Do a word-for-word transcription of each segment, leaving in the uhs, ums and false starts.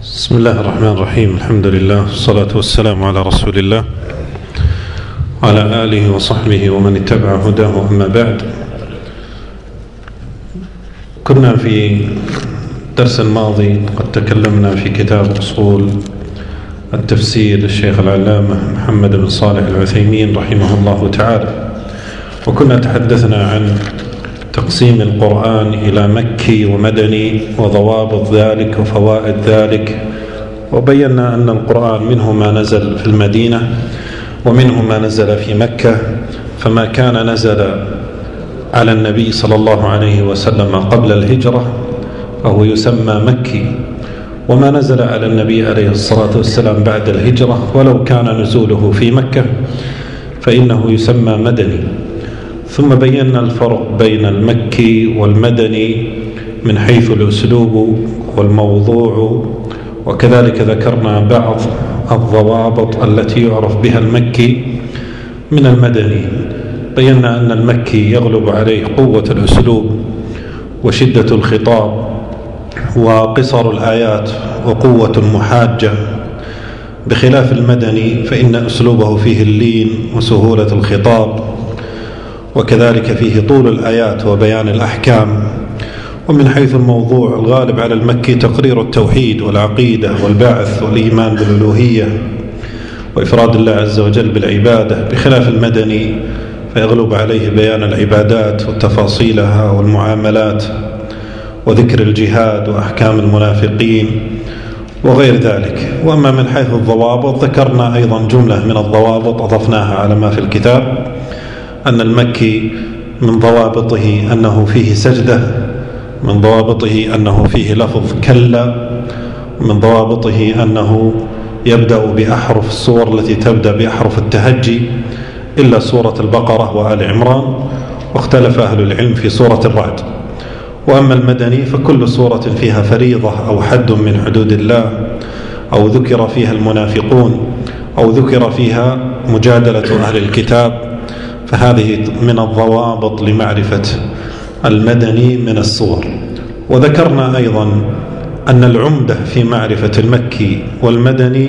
بسم الله الرحمن الرحيم. الحمد لله والصلاة والسلام على رسول الله وعلى آله وصحبه ومن اتبع هداه. أما بعد، كنا في درس الماضي قد تكلمنا في كتاب أصول التفسير للشيخ العلامة محمد بن صالح العثيمين رحمه الله تعالى، وكنا تحدثنا عن تقسيم القرآن إلى مكي ومدني وضوابط ذلك وفوائد ذلك، وبينا أن القرآن منه ما نزل في المدينة ومنه ما نزل في مكة، فما كان نزل على النبي صلى الله عليه وسلم قبل الهجرة فهو يسمى مكي، وما نزل على النبي عليه الصلاة والسلام بعد الهجرة ولو كان نزوله في مكة فإنه يسمى مدني. ثم بينا الفرق بين المكي والمدني من حيث الأسلوب والموضوع، وكذلك ذكرنا بعض الضوابط التي يعرف بها المكي من المدني. بينا أن المكي يغلب عليه قوة الأسلوب وشدة الخطاب وقصر الآيات وقوة المحاجة، بخلاف المدني فإن أسلوبه فيه اللين وسهولة الخطاب، وكذلك فيه طول الآيات وبيان الأحكام. ومن حيث الموضوع الغالب على المكي تقرير التوحيد والعقيدة والبعث والإيمان بالألوهية وإفراد الله عز وجل بالعبادة، بخلاف المدني فيغلب عليه بيان العبادات وتفاصيلها والمعاملات وذكر الجهاد وأحكام المنافقين وغير ذلك. وأما من حيث الضوابط ذكرنا أيضا جملة من الضوابط أضفناها على ما في الكتاب، أن المكي من ضوابطه أنه فيه سجدة، من ضوابطه أنه فيه لفظ كلا، من ضوابطه أنه يبدأ بأحرف السور التي تبدأ بأحرف التهجي إلا سورة البقرة وآل عمران، واختلف أهل العلم في سورة الرعد. وأما المدني فكل سورة فيها فريضة أو حد من حدود الله، أو ذكر فيها المنافقون، أو ذكر فيها مجادلة أهل الكتاب، فهذه من الضوابط لمعرفة المدني من الصور. وذكرنا أيضا أن العمدة في معرفة المكي والمدني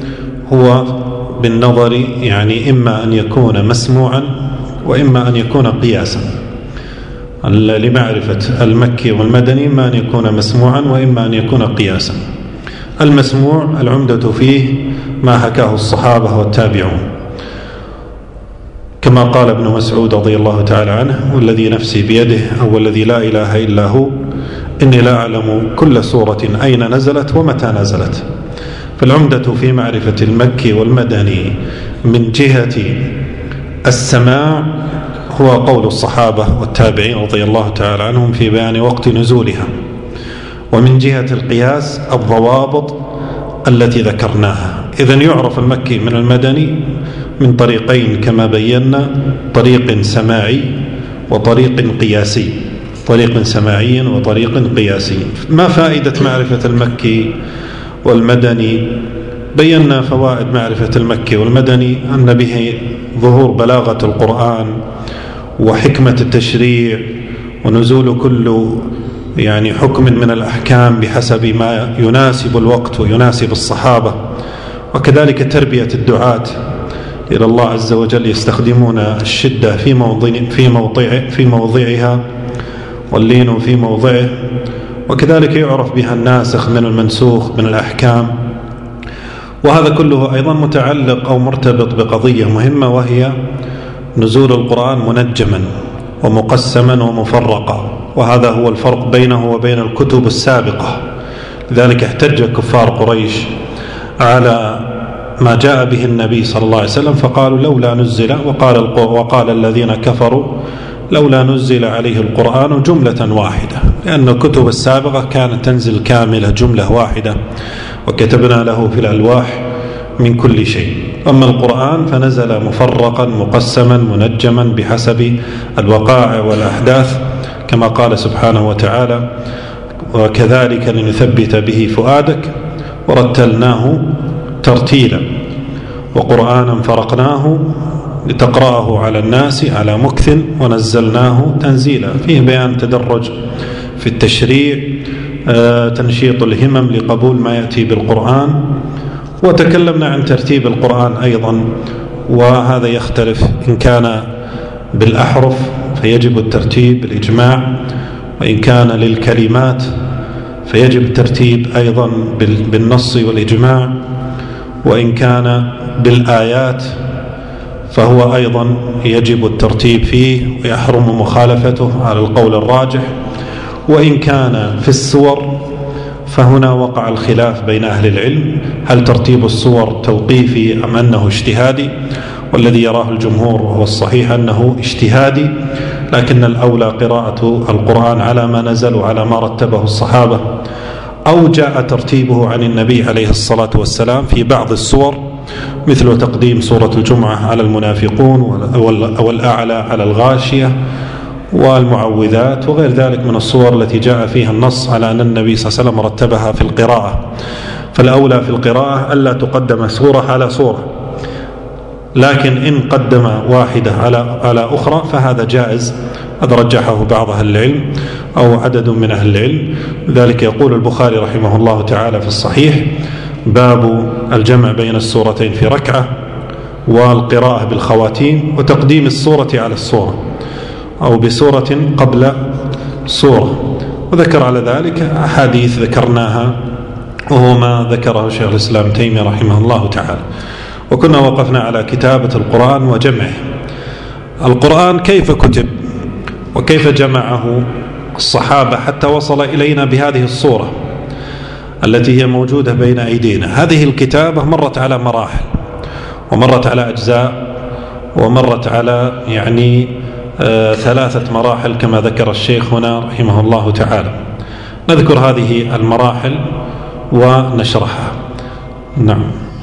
هو بالنظر، يعني إما أن يكون مسموعا وإما أن يكون قياسا. لمعرفة المكي والمدني إما أن يكون مسموعا وإما أن يكون قياسا. المسموع العمدة فيه ما حكاه الصحابة والتابعون، كما قال ابن مسعود رضي الله تعالى عنه: والذي نفسي بيده أو الذي لا إله إلا هو إني لا أعلم كل سورة أين نزلت ومتى نزلت. فالعمدة في معرفة المكي والمدني من جهة السماع هو قول الصحابة والتابعين رضي الله تعالى عنهم في بيان وقت نزولها، ومن جهة القياس الضوابط التي ذكرناها. إذن يعرف المكي من المدني من طريقين كما بينا: طريق سماعي وطريق قياسي، طريق سماعي وطريق قياسي. ما فائدة معرفة المكي والمدني؟ بينا فوائد معرفة المكي والمدني: أن به ظهور بلاغة القرآن وحكمة التشريع ونزول كل يعني حكم من الأحكام بحسب ما يناسب الوقت ويناسب الصحابة، وكذلك تربية الدعاة إلى الله عز وجل، يستخدمون الشدة في موضع في موضع في موضعها واللين في موضعه، وكذلك يعرف بها الناسخ من المنسوخ من الأحكام. وهذا كله أيضا متعلق أو مرتبط بقضية مهمة، وهي نزول القرآن منجما ومقسما ومفرقا، وهذا هو الفرق بينه وبين الكتب السابقة. لذلك احتج كفار قريش على ما جاء به النبي صلى الله عليه وسلم فقالوا لولا نزل، وقال, وقال الذين كفروا لولا نزل عليه القرآن جملة واحدة، لأن الكتب السابقة كانت تنزل كاملة جملة واحدة، وكتبنا له في الألواح من كل شيء. أما القرآن فنزل مفرقا مقسما منجما بحسب الوقائع والأحداث، كما قال سبحانه وتعالى: وكذلك لنثبت به فؤادك ورتلناه ترتيلا وقرآنا فرقناه لتقرأه على الناس على مكث ونزلناه تنزيلا. فيه بيان تدرج في التشريع تنشيط الهمم لقبول ما يأتي بالقرآن. وتكلمنا عن ترتيب القرآن أيضا، وهذا يختلف، إن كان بالأحرف فيجب الترتيب بالإجماع، وإن كان للكلمات فيجب الترتيب أيضا بالنص والإجماع، وإن كان بالآيات فهو أيضا يجب الترتيب فيه ويحرم مخالفته على القول الراجح. وإن كان في السور فهنا وقع الخلاف بين أهل العلم، هل ترتيب السور توقيفي أم أنه اجتهادي؟ والذي يراه الجمهور وهو الصحيح أنه اجتهادي، لكن الأولى قراءة القرآن على ما نزل وعلى ما رتبه الصحابة، أو جاء ترتيبه عن النبي عليه الصلاة والسلام في بعض السور، مثل تقديم سورة الجمعة على المنافقون، أو الأعلى على الغاشية والمعوذات وغير ذلك من الصور التي جاء فيها النص على أن النبي صلى الله عليه وسلم رتبها في القراءة. فالأولى في القراءة ألا تقدم سورة على سورة، لكن إن قدم واحدة على على أخرى فهذا جائز، هذا رجحه بعض أهل العلم أو عدد من أهل العلم. لذلك يقول البخاري رحمه الله تعالى في الصحيح: باب الجمع بين السورتين في ركعة، والقراءة بالخواتيم، وتقديم السورة على السورة أو بسورة قبل سورة. وذكر على ذلك أحاديث ذكرناها، وهو ما ذكره شيخ الإسلام تيمية رحمه الله تعالى. وكنا وقفنا على كتابة القرآن وجمعه. القرآن كيف كتب وكيف جمعه الصحابة حتى وصل إلينا بهذه الصورة التي هي موجودة بين أيدينا. هذه الكتابة مرت على مراحل، ومرت على أجزاء، ومرت على يعني آه ثلاثة مراحل كما ذكر الشيخ هنا رحمه الله تعالى. نذكر هذه المراحل ونشرحها. نعم.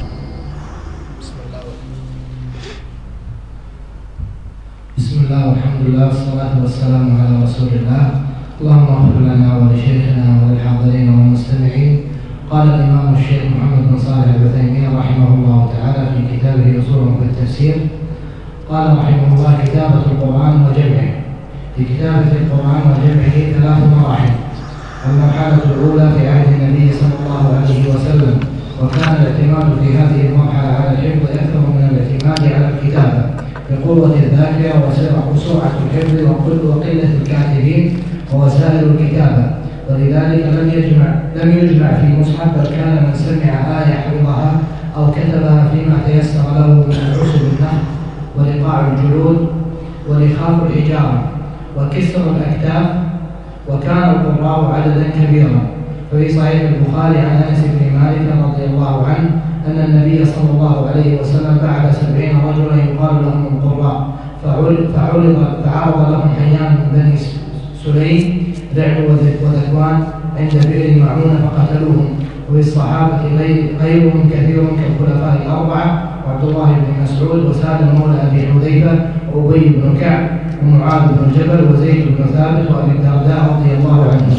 بسم الله والحمد لله والصلاة والسلام على رسول الله. اللهم اغفر لنا ولشيخنا وللحاضرين والمستمعين. قال الإمام الشيخ محمد بن صالح العثيمين رحمه الله تعالى في كتابه أصول في التفسير، قال رحمه الله: كتابة القرآن وجمعه. في كتابة القرآن وجمعه ثلاث مراحل. المرحلة الأولى في عهد النبي صلى الله عليه وسلم، وكان الاعتماد في هذه المرحلة على الحفظ أكثر من الاعتماد على الكتابة بقوة الذاكرة وسرعة الحفظ وقلة الكاتبين ووسائل الكتابة، ولذلك لم يجمع لم يجمع في مصحف، بل كان من سمع آية حفظها أو كتبها فيما تيسر له من عصب النحل ولقاع الجلود ولخاف الحجارة وكسر الأكتاف، وكان القراء عددا كبيرا. ففي صحيح البخاري عن أنس بن مالك رضي الله عنه أن النبي صلى الله عليه وسلم بعث سبعين رجلا يقال لهم القراء، فعرض فعرض لهم حيان من بني سليم ذعب وذكوان عند بئر معونة فقتلوهم. وفي الصحابة غيرهم كثير كالخلفاء الأربعة وعبد الله بن مسعود وسالم مولى أبي حذيفة وأبي بن كعب ومعاذ بن جبل وزيد بن ثابت وأبي الدرداء رضي الله عنهم.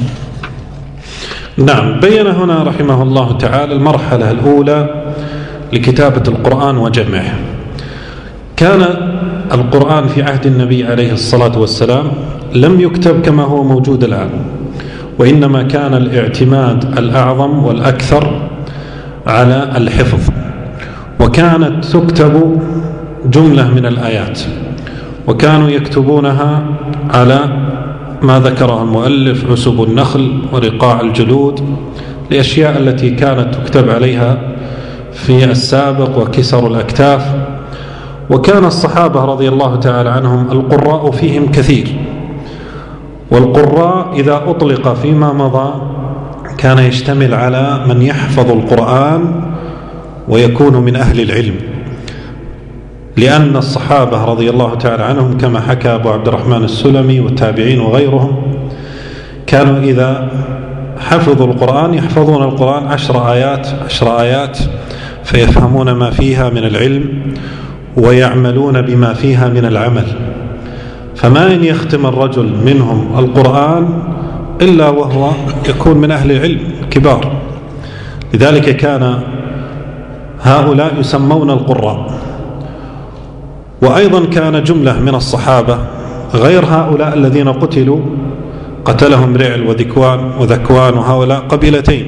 نعم. بين هنا رحمه الله تعالى المرحلة الأولى لكتابة القرآن وجمعه. كان القرآن في عهد النبي عليه الصلاة والسلام لم يكتب كما هو موجود الآن، وإنما كان الاعتماد الأعظم والأكثر على الحفظ، وكانت تكتب جملة من الآيات، وكانوا يكتبونها على ما ذكره المؤلف: عسب النخل ورقاع الجلود، الأشياء التي كانت تكتب عليها في السابق، وكسر الأكتاف. وكان الصحابة رضي الله تعالى عنهم القراء فيهم كثير، والقراء إذا أطلق فيما مضى كان يشتمل على من يحفظ القرآن ويكون من أهل العلم، لأن الصحابة رضي الله تعالى عنهم كما حكى أبو عبد الرحمن السلمي والتابعين وغيرهم كانوا إذا حفظوا القرآن يحفظون القرآن عشر آيات عشر آيات فيفهمون ما فيها من العلم ويعملون بما فيها من العمل. فما إن يختم الرجل منهم القرآن إلا وهو يكون من أهل العلم كبار. لذلك كان هؤلاء يسمون القراء. وأيضا كان جملة من الصحابة غير هؤلاء الذين قتلوا قتلهم رعل وذكوان وذكوان وهؤلاء قبيلتين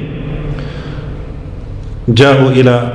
جاءوا إلى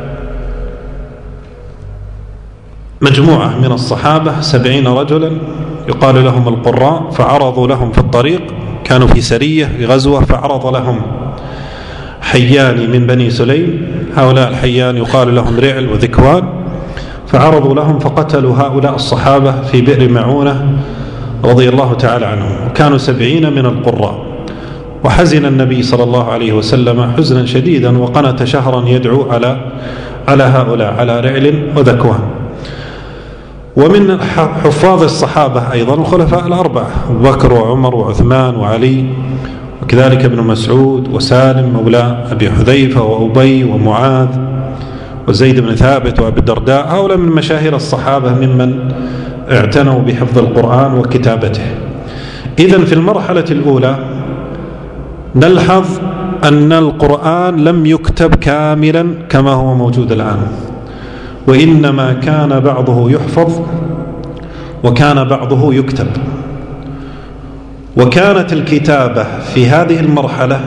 مجموعة من الصحابة سبعين رجلا يقال لهم القراء، فعرضوا لهم في الطريق، كانوا في سرية غزوة، فعرض لهم حيان من بني سليم، هؤلاء الحيان يقال لهم رعل وذكوان، فعرضوا لهم فقتلوا هؤلاء الصحابة في بئر معونة رضي الله تعالى عنهم، وكانوا سبعين من القراء. وحزن النبي صلى الله عليه وسلم حزنا شديدا، وقنت شهرا يدعو على على هؤلاء، على رعل وذكوان. ومن حفاظ الصحابة أيضا الخلفاء الأربعة، أبو بكر وعمر وعثمان وعلي، وكذلك ابن مسعود وسالم مولى أبي حذيفة وأبي ومعاذ وزيد بن ثابت وأبي الدرداء، هؤلاء من مشاهير الصحابة ممن اعتنوا بحفظ القرآن وكتابته. إذن في المرحلة الأولى نلحظ أن القرآن لم يكتب كاملا كما هو موجود الآن، وإنما كان بعضه يحفظ وكان بعضه يكتب. وكانت الكتابة في هذه المرحلة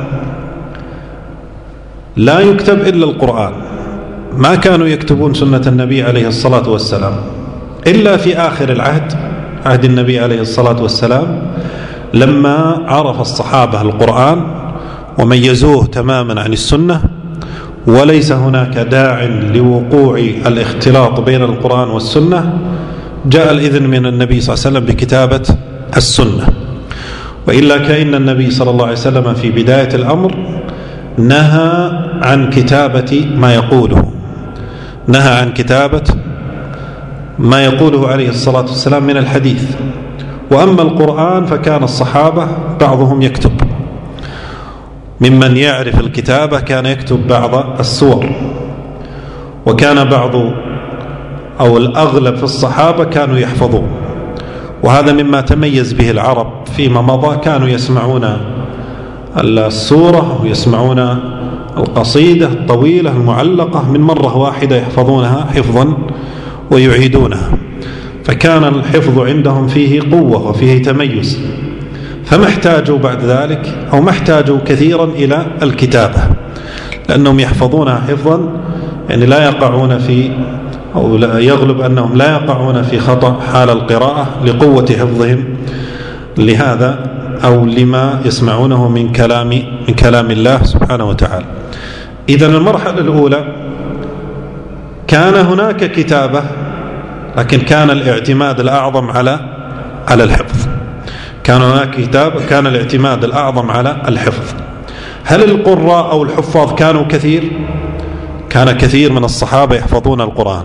لا يكتب إلا القرآن، ما كانوا يكتبون سنة النبي عليه الصلاة والسلام إلا في آخر العهد، عهد النبي عليه الصلاة والسلام، لما عرف الصحابة القرآن وميزوه تماما عن السنة، وليس هناك داع لوقوع الاختلاط بين القرآن والسنة، جاء الإذن من النبي صلى الله عليه وسلم بكتابة السنة. وإلا كأن النبي صلى الله عليه وسلم في بداية الأمر نهى عن كتابة ما يقوله، نهى عن كتابة ما يقوله عليه الصلاة والسلام من الحديث. وأما القرآن فكان الصحابة بعضهم يكتب، ممن يعرف الكتابة كان يكتب بعض السور، وكان بعض أو الأغلب في الصحابة كانوا يحفظون. وهذا مما تميز به العرب فيما مضى، كانوا يسمعون السورة ويسمعون القصيدة الطويلة المعلقة من مرة واحدة، يحفظونها حفظا ويعيدونها، فكان الحفظ عندهم فيه قوة وفيه تميز، فما احتاجوا بعد ذلك أو ما احتاجوا كثيرا إلى الكتابة، لأنهم يحفظونها حفظا، يعني لا يقعون في أو لا يغلب أنهم لا يقعون في خطأ حال القراءة لقوة حفظهم لهذا أو لما يسمعونه من كلام من كلام الله سبحانه وتعالى. إذن المرحلة الأولى كان هناك كتابة، لكن كان الاعتماد الأعظم على على الحفظ. كان هناك كتاب، كان الاعتماد الأعظم على الحفظ. هل القراء أو الحفاظ كانوا كثير؟ كان كثير من الصحابة يحفظون القرآن.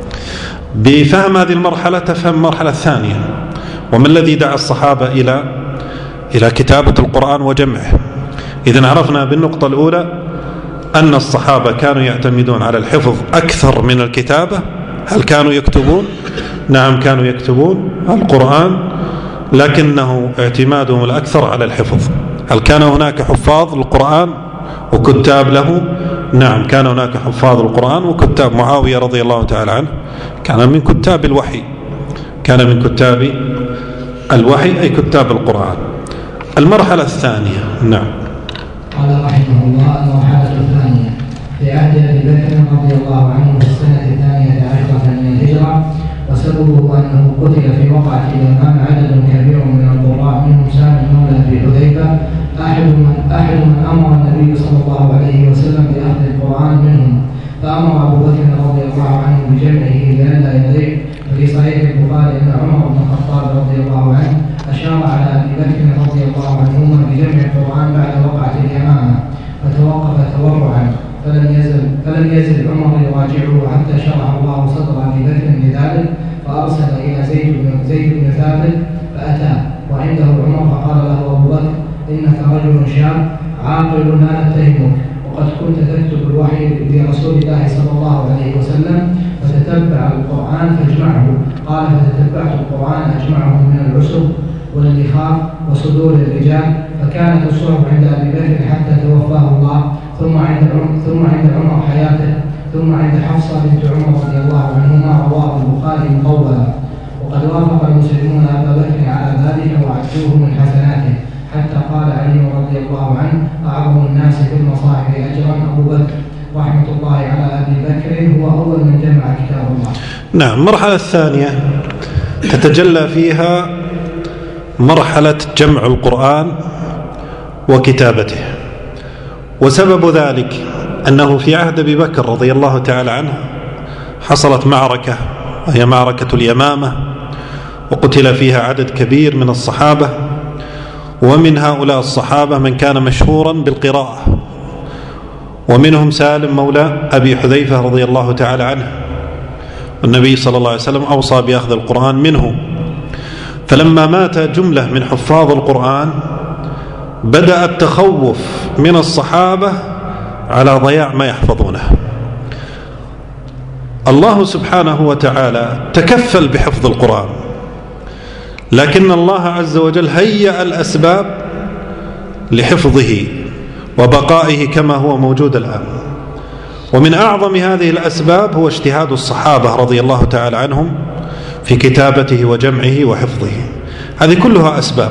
بفهم هذه المرحلة تفهم المرحلة الثانية، وما الذي دعا الصحابة إلى إلى كتابة القرآن وجمعه. إذن عرفنا بالنقطة الأولى أن الصحابة كانوا يعتمدون على الحفظ أكثر من الكتابة. هل كانوا يكتبون؟ نعم كانوا يكتبون القرآن، لكنه اعتمادهم الأكثر على الحفظ. هل كان هناك حفاظ القرآن وكتاب له؟ نعم كان هناك حفاظ القرآن وكتاب. معاوية رضي الله تعالى عنه كان من كتاب الوحي، كان من كتاب الوحي أي كتاب القرآن. المرحلة الثانية. نعم. قال رحمه الله: المرحلة الثانية في عهد أبي بكر رضي الله عنه في السنة الثانية عشرة من الهجرة، وسببه أنه قتل في وقعة اليمامة عدد كبير من القراء، منهم سالم مولى أبي حذيفة، أحد من أحد من أمر النبي صلى الله عليه وسلم بأخذ القرآن منهم، فأمر أبو بكر رضي الله عنه بجمعه لئلا يضيع. وفي صحيح البخاري أن عمر بن الخطاب رضي الله عنه أشار على أبي بكر رضي الله عنهما بجمع القرآن بعد وقعة اليمامة، فتوقف تورعا، فلم يزل فلم يزل عمر يراجعه حتى شرح الله صدر أبي بكر لذلك، فأرسل إلى زيد بن زيد بن ثابت فأتاه وعنده عمر، فقال له أبو بكر: إنك رجل شاب عاقل لا نتهمك، وقد كنت تكتب الوحي لرسول الله صلى الله عليه وسلم، فتتبع القرآن فاجمعه. قال: فتتبعت القرآن أجمعه من العسب واللخاف وصدور الرجال، فكانت الصحف عند أبي بكر حتى توفاه الله، ثم عند ثم عند عمر حياته، ثم عند حفصة بنت عمر رضي الله عنهما، رواه البخاري مطولا. وقد وافق المسلمون أبا بكر على ذلك وعدوه من حسناته، حتى قال علي رضي الله عنه: أعظم الناس في المصاحف أجرا أبو بكر رحمة الله على أبي بكر، هو أول من جمع كتاب الله. نعم. المرحلة الثانية تتجلى فيها مرحلة جمع القرآن وكتابته، وسبب ذلك أنه في عهد أبي بكر رضي الله تعالى عنه حصلت معركة وهي معركة اليمامة، وقتل فيها عدد كبير من الصحابة، ومن هؤلاء الصحابة من كان مشهورا بالقراءة، ومنهم سالم مولى أبي حذيفة رضي الله تعالى عنه، والنبي صلى الله عليه وسلم أوصى بأخذ القرآن منه. فلما مات جملة من حفاظ القرآن بدأ التخوف من الصحابة على ضياع ما يحفظونه. الله سبحانه وتعالى تكفل بحفظ القرآن، لكن الله عز وجل هيأ الأسباب لحفظه وبقائه كما هو موجود الآن. ومن أعظم هذه الأسباب هو اجتهاد الصحابة رضي الله تعالى عنهم في كتابته وجمعه وحفظه. هذه كلها أسباب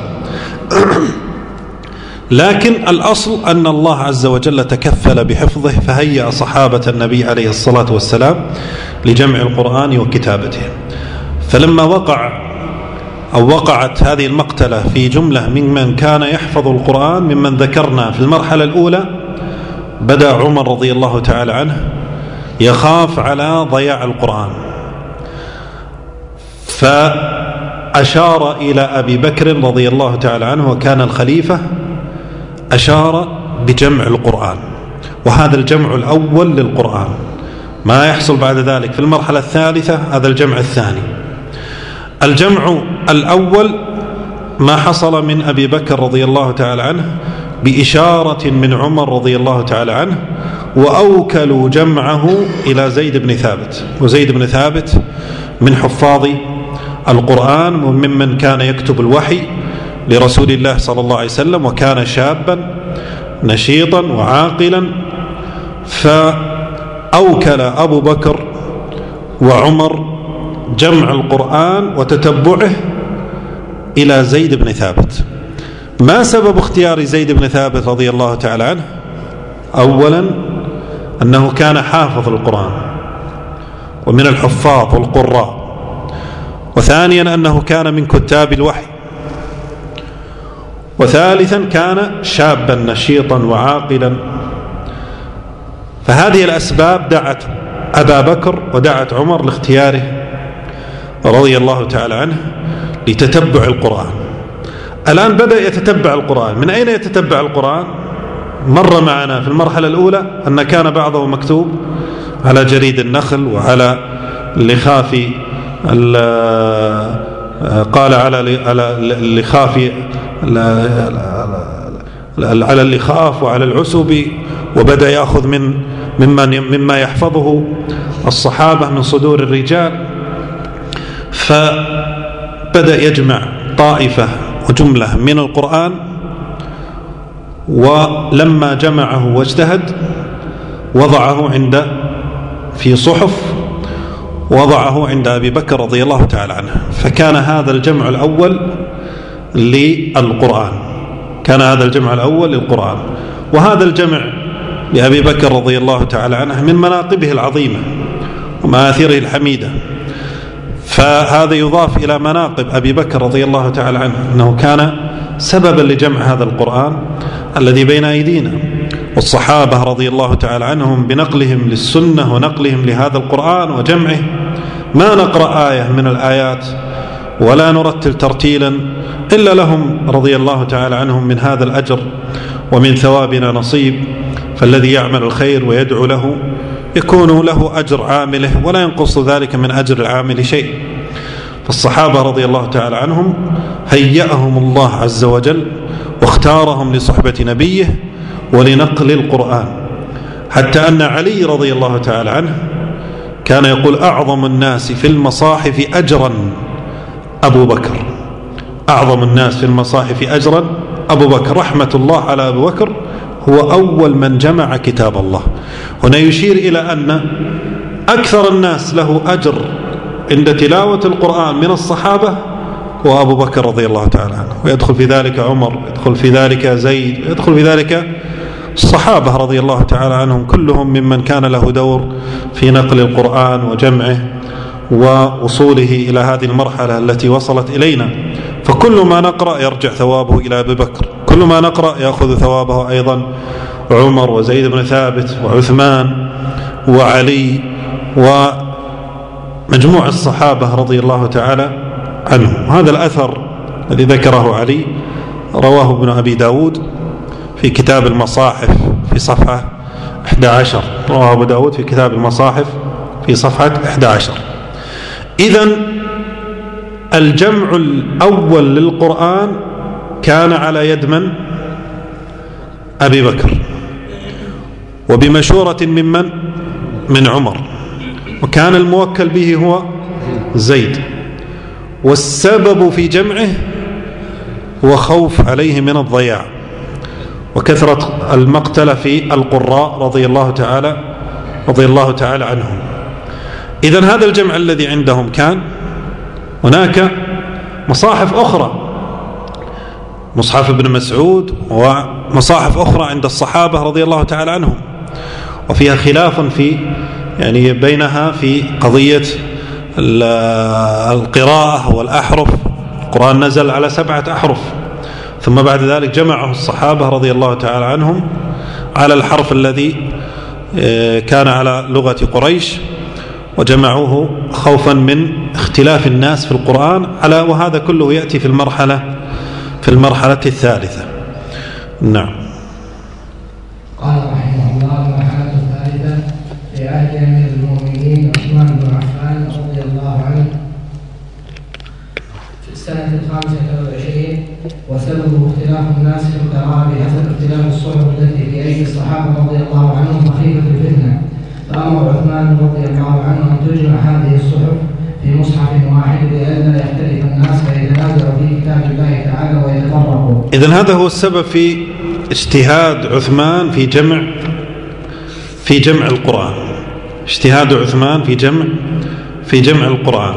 لكن الأصل أن الله عز وجل تكفل بحفظه، فهيأ صحابة النبي عليه الصلاة والسلام لجمع القرآن وكتابته. فلما وقع أو وقعت هذه المقتلة في جملة ممن كان يحفظ القرآن ممن ذكرنا في المرحلة الأولى، بدأ عمر رضي الله تعالى عنه يخاف على ضياع القرآن، فأشار إلى أبي بكر رضي الله تعالى عنه وكان الخليفة، أشار بجمع القرآن، وهذا الجمع الأول للقرآن. ما يحصل بعد ذلك في المرحلة الثالثة هذا الجمع الثاني. الجمع الأول ما حصل من أبي بكر رضي الله تعالى عنه بإشارة من عمر رضي الله تعالى عنه، وأوكلوا جمعه إلى زيد بن ثابت، وزيد بن ثابت من حفاظ القرآن وممن كان يكتب الوحي لرسول الله صلى الله عليه وسلم، وكان شابا نشيطا وعاقلا. فأوكل أبو بكر وعمر جمع القرآن وتتبعه إلى زيد بن ثابت. ما سبب اختيار زيد بن ثابت رضي الله تعالى عنه؟ أولا أنه كان حافظ القرآن ومن الحفاظ والقراء، وثانيا أنه كان من كتاب الوحي، وثالثا كان شابا نشيطا وعاقلا. فهذه الأسباب دعت أبا بكر ودعت عمر لاختياره رضي الله تعالى عنه لتتبع القرآن. الآن بدأ يتتبع القرآن. من أين يتتبع القرآن؟ مر معنا في المرحلة الأولى أن كان بعضه مكتوب على جريد النخل وعلى لخاف قال على لخاف على اللخاف وعلى العسب، وبدأ يأخذ من مما مما يحفظه الصحابة من صدور الرجال. فبدأ يجمع طائفة وجملة من القرآن، ولما جمعه واجتهد وضعه عند في صحف، وضعه عند أبي بكر رضي الله تعالى عنه. فكان هذا الجمع الأول للقرآن، كان هذا الجمع الأول للقرآن. وهذا الجمع لأبي بكر رضي الله تعالى عنه من مناقبه العظيمة ومآثره الحميدة. فهذا يضاف إلى مناقب أبي بكر رضي الله تعالى عنه أنه كان سببا لجمع هذا القرآن الذي بين أيدينا. والصحابة رضي الله تعالى عنهم بنقلهم للسنة ونقلهم لهذا القرآن وجمعه، ما نقرأ آية من الآيات ولا نرتل ترتيلا إلا لهم رضي الله تعالى عنهم من هذا الأجر ومن ثوابنا نصيب. فالذي يعمل الخير ويدعو له يكون له أجر عامله، ولا ينقص ذلك من أجر العامل شيء. فالصحابة رضي الله تعالى عنهم هيأهم الله عز وجل واختارهم لصحبة نبيه ولنقل القرآن، حتى أن علي رضي الله تعالى عنه كان يقول: أعظم الناس في المصاحف أجرا أبو بكر، أعظم الناس في المصاحف أجرا أبو بكر، رحمة الله على أبو بكر، هو أول من جمع كتاب الله. هنا يشير إلى أن أكثر الناس له أجر عند تلاوة القرآن من الصحابة هو أبو بكر رضي الله تعالى عنه، ويدخل في ذلك عمر، يدخل في ذلك زيد، يدخل في ذلك الصحابة رضي الله تعالى عنهم كلهم ممن كان له دور في نقل القرآن وجمعه ووصوله إلى هذه المرحلة التي وصلت إلينا. فكل ما نقرأ يرجع ثوابه إلى أبي بكر، كل ما نقرأ يأخذ ثوابه أيضا عمر وزيد بن ثابت وعثمان وعلي ومجموع الصحابة رضي الله تعالى عنهم. هذا الأثر الذي ذكره علي رواه ابن أبي داود في كتاب المصاحف في صفحة إحدى عشر، رواه أبو داود في كتاب المصاحف في صفحة إحدى عشر. إذن الجمع الأول للقرآن كان على يد من؟ أبي بكر، وبمشورة ممن؟ من عمر، وكان الموكل به هو زيد. والسبب في جمعه هو خوف عليه من الضياع وكثرة المقتلة في القراء رضي الله تعالى رضي الله تعالى عنهم. إذن هذا الجمع الذي عندهم كان هناك مصاحف أخرى، مصحف ابن مسعود ومصاحف أخرى عند الصحابة رضي الله تعالى عنهم، وفيها خلاف في يعني بينها في قضية القراءة والأحرف. القرآن نزل على سبعة أحرف، ثم بعد ذلك جمعه الصحابة رضي الله تعالى عنهم على الحرف الذي كان على لغة قريش، وجمعوه خوفا من اختلاف الناس في القرآن على، وهذا كله يأتي في المرحلة في المرحلة الثالثة. نعم. قال رحمه الله: المرحلة الثالثة في عهد أمير المؤمنين عثمان بن عفان رضي الله عنه في السنة الخامسة والعشرين، وسببه اختلاف الناس في القراءة بحسب اختلاف الصحف التي في أيدي الصحابة رضي الله عنهم مخيفة الفتنة، فأمر عثمان رضي الله عنه أن تجمع هذه الصحف في مصحف واحد لئلا يختلف الناس فيتنازعوا في كتاب الله تعالى ويتفرقوا. إذن هذا هو السبب في اجتهاد عثمان في جمع في جمع القرآن، اجتهاد عثمان في جمع في جمع القرآن.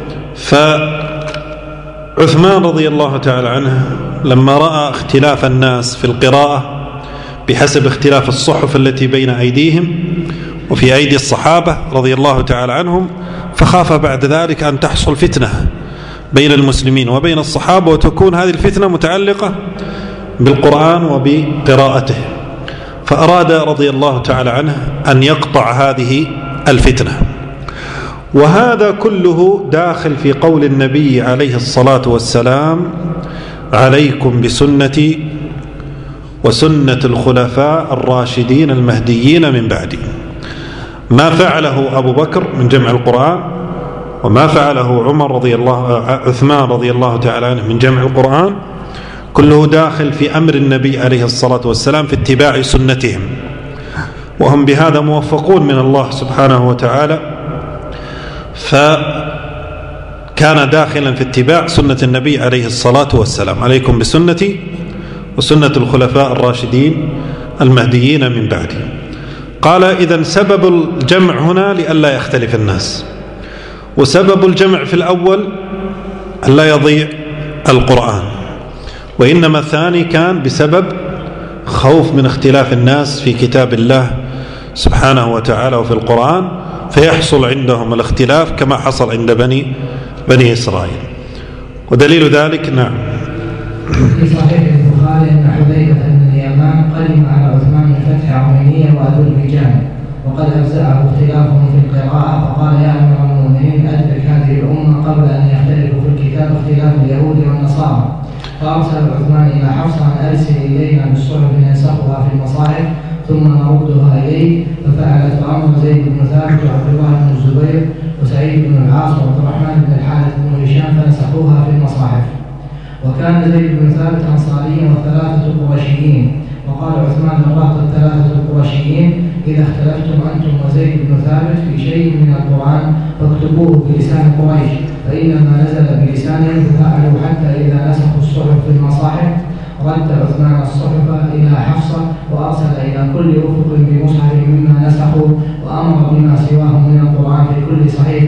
فعثمان رضي الله تعالى عنه لما رأى اختلاف الناس في القراءة بحسب اختلاف الصحف التي بين أيديهم وفي أيدي الصحابة رضي الله تعالى عنهم، فخاف بعد ذلك أن تحصل فتنة بين المسلمين وبين الصحابة، وتكون هذه الفتنة متعلقة بالقرآن وبقراءته، فأراد رضي الله تعالى عنه أن يقطع هذه الفتنة. وهذا كله داخل في قول النبي عليه الصلاة والسلام: عليكم بسنتي وسنة الخلفاء الراشدين المهديين من بعدي. ما فعله أبو بكر من جمع القرآن، وما فعله عمر رضي الله عثمان رضي الله تعالى عنه من جمع القرآن، كله داخل في أمر النبي عليه الصلاة والسلام في اتباع سنتهم، وهم بهذا موفقون من الله سبحانه وتعالى، فكان داخلا في اتباع سنة النبي عليه الصلاة والسلام: عليكم بسنتي وسنة الخلفاء الراشدين المهديين من بعدي. قال: إذن سبب الجمع هنا لئلا يختلف الناس، وسبب الجمع في الأول ألا يضيع القرآن، وإنما الثاني كان بسبب خوف من اختلاف الناس في كتاب الله سبحانه وتعالى وفي القرآن، فيحصل عندهم الاختلاف كما حصل عند بني بني إسرائيل. ودليل ذلك نعم في صحيح البخاري أن حذيفة بن اليمان قدم على عثمان من فتح عرمينية وأذربيجان، وقد أفزعه اختلافهم في القراءة، فقال: يا أمير المؤمنين أدرك هذه الأمة قبل أن يختلفوا في الكتاب اختلاف اليهود والنصارى. فأرسل عثمان إلى حفصة أن أرسل إلينا بالصحف ننسخها في المصاحف ثم نردها إليه، ففعلت، فأمر زيد بن ثابت وعبد الله بن الزبير وسعيد بن العاص وعبد الرحمن بن الحارث بن هشام فنسخوها في المصاحف. وكان زيد بن ثابت أنصاريا وثلاثة قرشيين، وقال عثمان للرهط الثلاثة القرشيين: إذا اختلفتم أنتم وزيد بن ثابت في شيء من القرآن فاكتبوه بلسان قريش، فإنما نزل بلسانهم، ففعلوا حتى إذا نسخوا الصحف في المصاحف رد عثمان الصحف إلى حفصة وأرسل إلى كل أفق بمصحف مما نسخوا، وأمر بما سواه من القرآن في كل صحيفة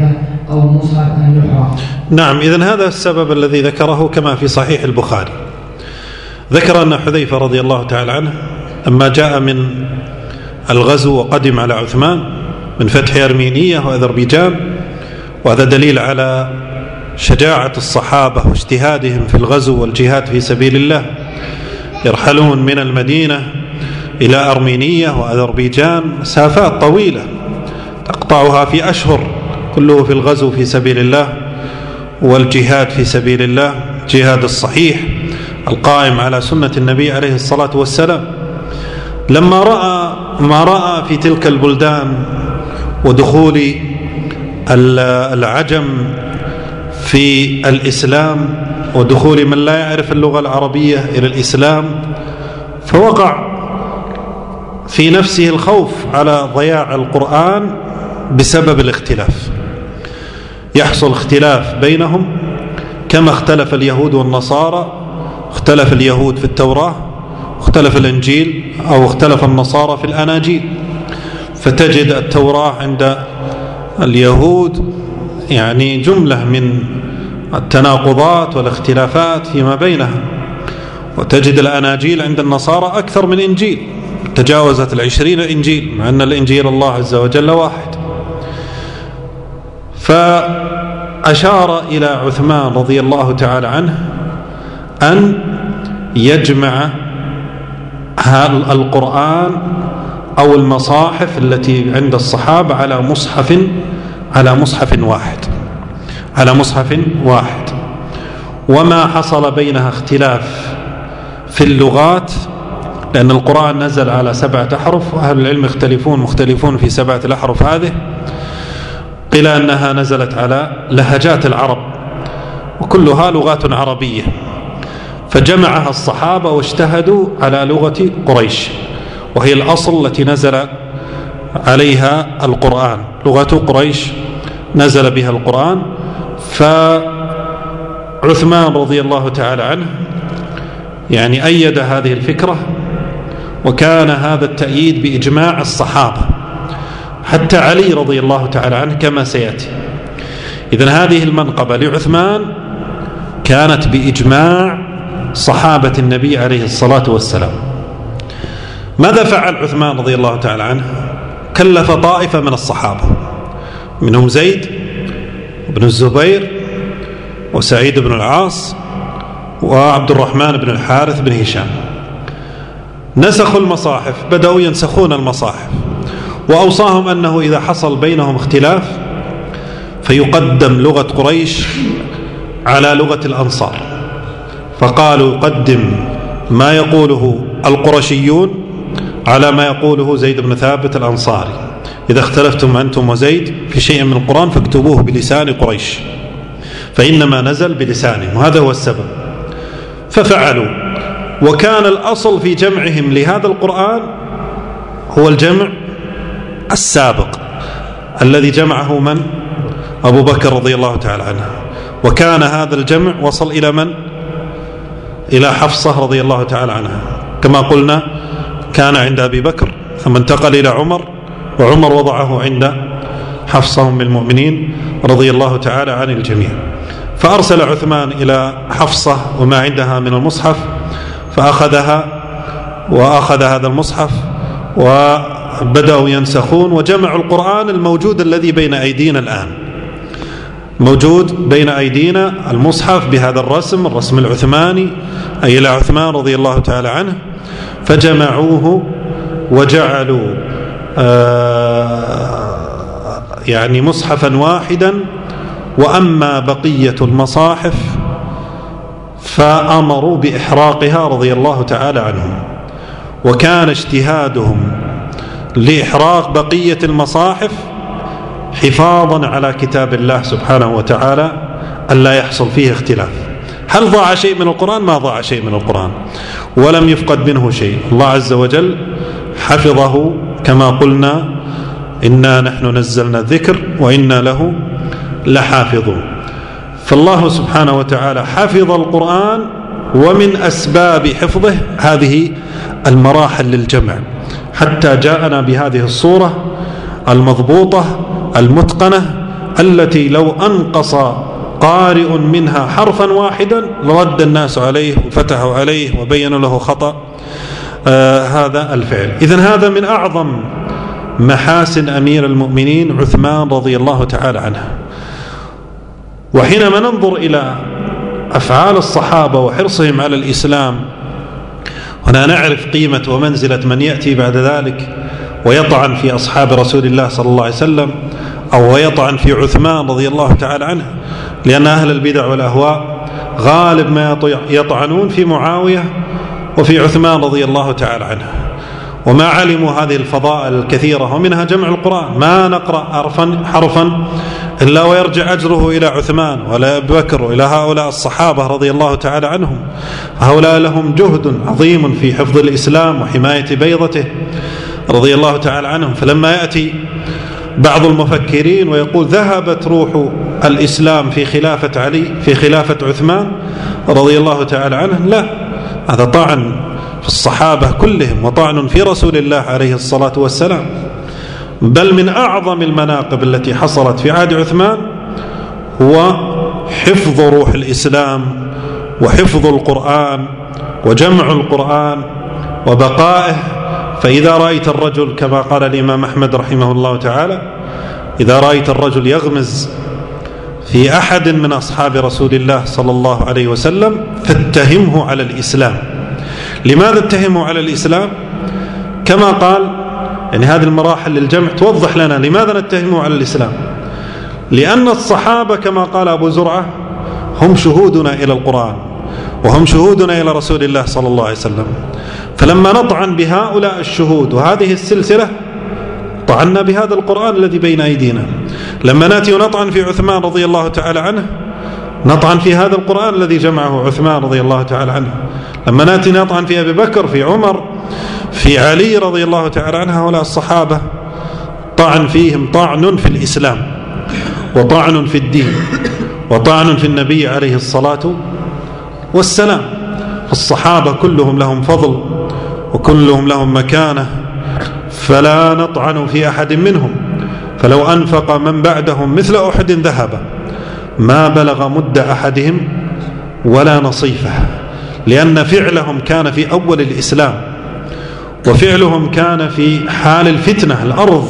أو مصحف أن يحرق. نعم، إذن هذا السبب الذي ذكره كما في صحيح البخاري. ذكر أن حذيفة رضي الله تعالى عنه لما جاء من الغزو وقدم على عثمان من فتح أرمينية وأذربيجان، وهذا دليل على شجاعة الصحابة واجتهادهم في الغزو والجهاد في سبيل الله، يرحلون من المدينة إلى أرمينية وأذربيجان مسافات طويلة تقطعها في أشهر، كله في الغزو في سبيل الله والجهاد في سبيل الله، جهاد الصحيح القائم على سنة النبي عليه الصلاة والسلام. لما رأى ما رأى في تلك البلدان ودخول العجم في الإسلام ودخول من لا يعرف اللغة العربية إلى الإسلام، فوقع في نفسه الخوف على ضياع القرآن بسبب الاختلاف. يحصل اختلاف بينهم كما اختلف اليهود والنصارى، اختلف اليهود في التوراة، اختلف الإنجيل أو اختلف النصارى في الأناجيل. فتجد التوراة عند اليهود يعني جملة من التناقضات والاختلافات فيما بينها، وتجد الأناجيل عند النصارى أكثر من إنجيل، تجاوزت العشرين إنجيل، مع أن الإنجيل الله عز وجل واحد. فأشار إلى عثمان رضي الله تعالى عنه أن يجمع القرآن أو المصاحف التي عند الصحابة على مصحف على مصحف واحد على مصحف واحد وما حصل بينها اختلاف في اللغات، لأن القرآن نزل على سبعة أحرف، وأهل العلم يختلفون مختلفون في سبعة الأحرف هذه، قيل أنها نزلت على لهجات العرب وكلها لغات عربية، فجمعها الصحابة واجتهدوا على لغة قريش، وهي الأصل التي نزل عليها القرآن، لغة قريش نزل بها القرآن. فعثمان رضي الله تعالى عنه يعني أيد هذه الفكرة، وكان هذا التأييد بإجماع الصحابة حتى علي رضي الله تعالى عنه كما سيأتي. إذن هذه المنقبة لعثمان كانت بإجماع صحابة النبي عليه الصلاة والسلام. ماذا فعل عثمان رضي الله تعالى عنه؟ كلف طائفة من الصحابة، منهم زيد بن الزبير وسعيد بن العاص وعبد الرحمن بن الحارث بن هشام، نسخوا المصاحف، بدأوا ينسخون المصاحف، وأوصاهم أنه إذا حصل بينهم اختلاف فيقدم لغة قريش على لغة الأنصار، فقالوا يقدم ما يقوله القرشيون على ما يقوله زيد بن ثابت الأنصاري، إذا اختلفتم أنتم وزيد في شيء من القرآن فاكتبوه بلسان قريش، فإنما نزل بلسانهم، وهذا هو السبب. ففعلوا، وكان الأصل في جمعهم لهذا القرآن هو الجمع السابق الذي جمعه من؟ أبو بكر رضي الله تعالى عنه، وكان هذا الجمع وصل إلى من؟ إلى حفصة رضي الله تعالى عنها، كما قلنا كان عند أبي بكر ثم انتقل إلى عمر، وعمر وضعه عند حفصة أم المؤمنين رضي الله تعالى عن الجميع. فأرسل عثمان إلى حفصة وما عندها من المصحف، فأخذها وأخذ هذا المصحف وبدأوا ينسخون، وجمعوا القرآن الموجود الذي بين أيدينا الآن، موجود بين أيدينا المصحف بهذا الرسم، الرسم العثماني، أي إلى عثمان رضي الله تعالى عنه، فجمعوه وجعلوا آه يعني مصحفا واحدا. وأما بقية المصاحف فأمروا بإحراقها رضي الله تعالى عنهم، وكان اجتهادهم لإحراق بقية المصاحف حفاظا على كتاب الله سبحانه وتعالى ألا يحصل فيه اختلاف. هل ضاع شيء من القرآن؟ ما ضاع شيء من القرآن، ولم يفقد منه شيء، الله عز وجل حفظه كما قلنا إنا نحن نزلنا الذكر وإنا له لحافظون. فالله سبحانه وتعالى حفظ القرآن، ومن أسباب حفظه هذه المراحل للجمع، حتى جاءنا بهذه الصورة المضبوطة المتقنة التي لو أنقص قارئ منها حرفا واحدا لرد الناس عليه وفتحوا عليه وبينوا له خطأ آه هذا الفعل. إذن هذا من أعظم محاسن أمير المؤمنين عثمان رضي الله تعالى عنه. وحينما ننظر إلى أفعال الصحابة وحرصهم على الإسلام، هنا نعرف قيمة ومنزلة من يأتي بعد ذلك ويطعن في أصحاب رسول الله صلى الله عليه وسلم أو يطعن في عثمان رضي الله تعالى عنه، لأن أهل البدع والأهواء غالب ما يطعنون في معاوية وفي عثمان رضي الله تعالى عنه، وما علموا هذه الفضائل الكثيرة ومنها جمع القرآن. ما نقرأ حرفا حرفا إلا ويرجع أجره إلى عثمان ولا أبي بكر وإلى هؤلاء الصحابة رضي الله تعالى عنهم. هؤلاء لهم جهد عظيم في حفظ الإسلام وحماية بيضته رضي الله تعالى عنهم. فلما يأتي بعض المفكرين ويقول ذهبت روح الإسلام في خلافة علي في خلافة عثمان رضي الله تعالى عنه، لا، هذا طعن في الصحابة كلهم وطعن في رسول الله عليه الصلاة والسلام. بل من أعظم المناقب التي حصلت في عهد عثمان هو حفظ روح الإسلام وحفظ القرآن وجمع القرآن وبقائه. فإذا رأيت الرجل كما قال الإمام أحمد رحمه الله تعالى، إذا رأيت الرجل يغمز في أحد من أصحاب رسول الله صلى الله عليه وسلم فاتهمه على الإسلام. لماذا اتهمه على الإسلام؟ كما قال، يعني هذه المراحل للجمع توضح لنا لماذا نتهمه على الإسلام. لأن الصحابة كما قال أبو زرعة هم شهودنا إلى القرآن وهم شهودنا إلى رسول الله صلى الله عليه وسلم. فلما نطعن بهؤلاء الشهود وهذه السلسلة طعنا بهذا القرآن الذي بين أيدينا. لما نأتي ونطعن في عثمان رضي الله تعالى عنه نطعن في هذا القرآن الذي جمعه عثمان رضي الله تعالى عنه. لما نأتي نطعن في أبي بكر في عمر في علي رضي الله تعالى عنه، هؤلاء الصحابة طعن فيهم طعن في الإسلام وطعن في الدين وطعن في النبي عليه الصلاة والسلام. الصحابة كلهم لهم فضل وكلهم لهم مكانة، فلا نطعن في أحد منهم. فلو أنفق من بعدهم مثل أحد ذهب ما بلغ مد أحدهم ولا نصيفه، لأن فعلهم كان في أول الإسلام وفعلهم كان في حال الفتنة. الأرض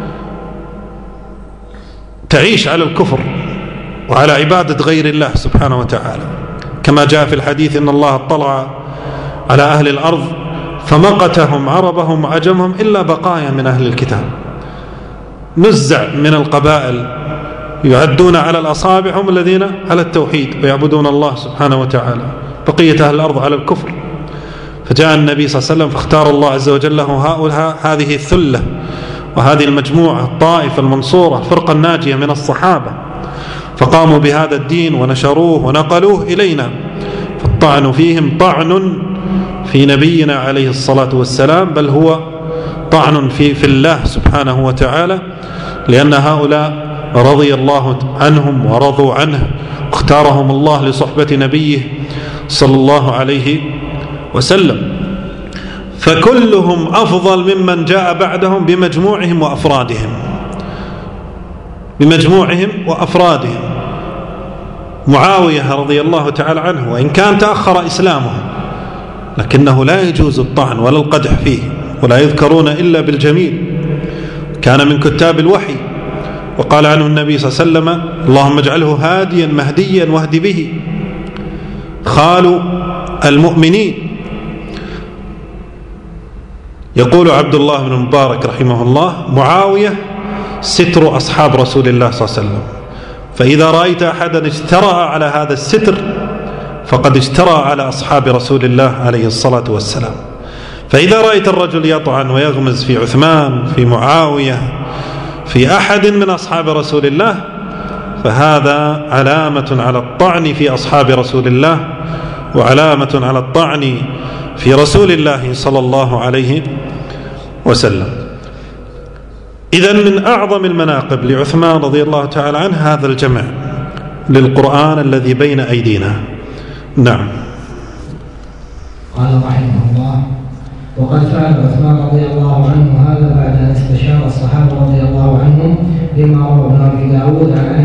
تعيش على الكفر وعلى عبادة غير الله سبحانه وتعالى، كما جاء في الحديث إن الله اطلع على أهل الأرض فمقتهم عربهم وعجمهم إلا بقايا من أهل الكتاب. نزع من القبائل يعدون على الأصابع هم الذين على التوحيد ويعبدون الله سبحانه وتعالى، بقية أهل الأرض على الكفر. فجاء النبي صلى الله عليه وسلم فاختار الله عز وجل له هؤلاء هذه الثلة وهذه المجموعة الطائفة المنصورة الفرقة الناجية من الصحابة، فقاموا بهذا الدين ونشروه ونقلوه إلينا. فالطعن فيهم طعن في نبينا عليه الصلاة والسلام، بل هو طعن في, في الله سبحانه وتعالى، لأن هؤلاء رضي الله عنهم ورضوا عنه واختارهم الله لصحبة نبيه صلى الله عليه وسلم. فكلهم أفضل ممن جاء بعدهم بمجموعهم وأفرادهم بمجموعهم وأفرادهم. معاوية رضي الله تعالى عنه وإن كان تأخر إسلامه لكنه لا يجوز الطعن ولا القدح فيه، ولا يذكرون إلا بالجميل. كان من كتاب الوحي، وقال عنه النبي صلى الله عليه وسلم اللهم اجعله هاديا مهديا واهد به. خال المؤمنين. يقول عبد الله بن مبارك رحمه الله معاوية ستر أصحاب رسول الله صلى الله عليه وسلم، فإذا رأيت أحدا اجترأ على هذا الستر فقد اجترأ على أصحاب رسول الله عليه الصلاة والسلام. فإذا رأيت الرجل يطعن ويغمز في عثمان في معاوية في أحد من أصحاب رسول الله فهذا علامة على الطعن في أصحاب رسول الله وعلامة على الطعن في رسول الله صلى الله عليه وسلم. إذن من أعظم المناقب لعثمان رضي الله تعالى عنه هذا الجمع للقرآن الذي بين أيدينا. نعم. قال رحمه الله: وقد فعل عثمان رضي الله عنه هذا بعد أن استشار الصحابة رضي الله عنهم، لما روى ابن أبي داود عن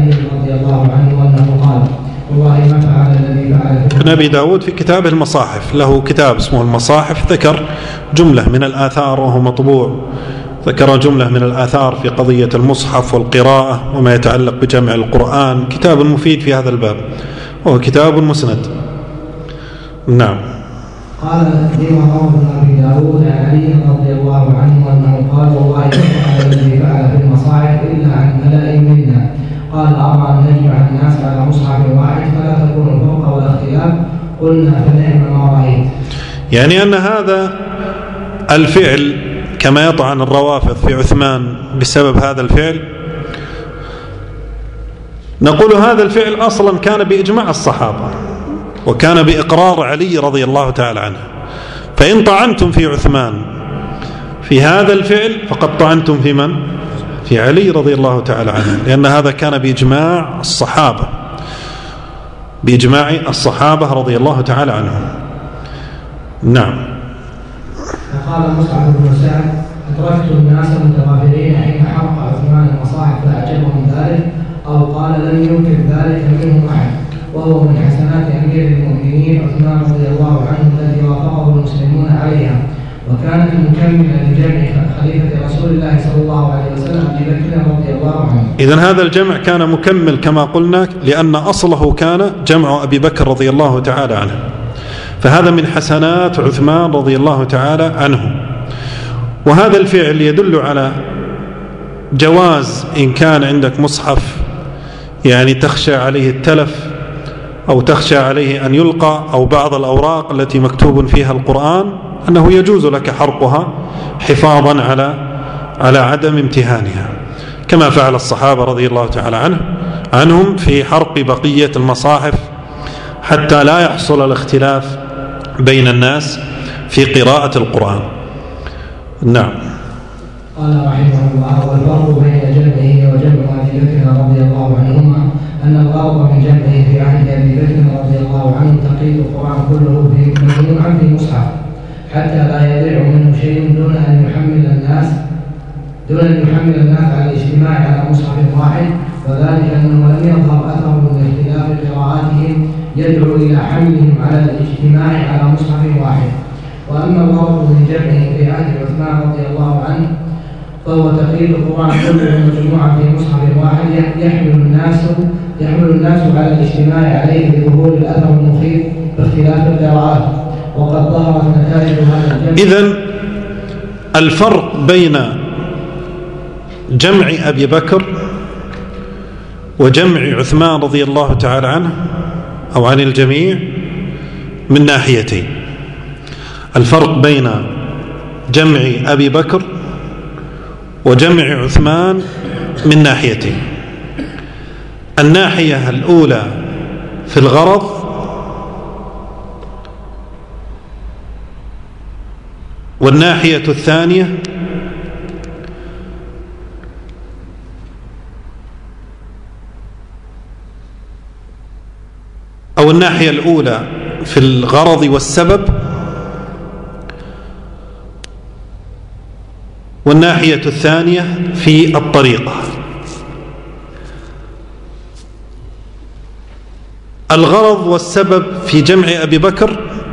ابن أبي داود في كتابه المصاحف، له كتاب اسمه المصاحف، ذكر جملة من الآثار وهو مطبوع، ذكر جملة من الآثار في قضية المصحف والقراءة وما يتعلق بجمع القرآن، كتاب مفيد في هذا الباب، وهو كتاب مسند. نعم. قال لما روى ابن أبي داود عن علي رضي الله عنه أنه قال والله ما فعل الذي فعل في المصاحف إلا عن ملأ منا، قال أرى أن نجمع الناس على مصحف واحد فلا تكون الفرقة ولا اختلاف، قلنا فنعم ما رأيت. يعني أن هذا الفعل كما يطعن الروافض في عثمان بسبب هذا الفعل، نقول هذا الفعل أصلا كان بإجماع الصحابة وكان بإقرار علي رضي الله تعالى عنه، فإن طعنتم في عثمان في هذا الفعل فقد طعنتم في من؟ في علي رضي الله تعالى عنه، لأن هذا كان بإجماع الصحابة، بإجماع الصحابة رضي الله تعالى عنهم. نعم. فقال مصعب بن سعد أدركت الناس متغافلين حين حرق عثمان المصاحف فأعجبهم ذلك، أو قال لم ينكر ذلك منهم أحد، وهو من حسنات أمير المؤمنين عثمان رضي الله عنه الذي وافقه المسلمون عليها، وكانت مكملة لجمع خليفة رسول الله صلى الله عليه وسلم أبي بكر رضي الله عنه. إذن هذا الجمع كان مكمل كما قلنا، لأن أصله كان جمع أبي بكر رضي الله تعالى عنه، فهذا من حسنات عثمان رضي الله تعالى عنه. وهذا الفعل يدل على جواز إن كان عندك مصحف يعني تخشى عليه التلف أو تخشى عليه أن يلقى، أو بعض الأوراق التي مكتوب فيها القرآن، أنه يجوز لك حرقها حفاظا على على عدم امتهانها، كما فعل الصحابة رضي الله تعالى عنه عنهم في حرق بقية المصاحف حتى لا يحصل الاختلاف بين الناس في قراءة القرآن. نعم. قال رحمه الله: والفرق بين جمعه وجمع أبي بكر رضي الله عنهما أن الغرض من جمعه في عهد أبي بكر رضي الله عنه تقييد القرآن كله في مجموعا في مصحف حتى لا يضيع منه شيء دون أن يحمل الناس دون أن يحمل الناس على الاجتماع على مصحف واحد، وذلك أنه لم يظهر أثر من اختلاف قراءاتهم يدعو إلى حملهم على الاجتماع على مصحف واحد. وأما الغرض من جمعه في عهد عثمان رضي الله عنه فهو تقييد القرآن كله مجموعا في مصحف واحد يحمل الناس يحمل الناس على الاجتماع عليه لظهور الأثر المخيف باختلاف القراءات، وقد ظهرت نتائج هذا الجمع. إذن الفرق بين جمع أبي بكر وجمع عثمان رضي الله تعالى عنه أو عن الجميع من ناحيتين. الفرق بين جمع أبي بكر وجمع عثمان من ناحيتين. الناحية الأولى في الغرض، والناحية الثانية أو الناحية الأولى في الغرض والسبب، والناحية الثانية في الطريقة. الغرض والسبب في جمع أبي بكر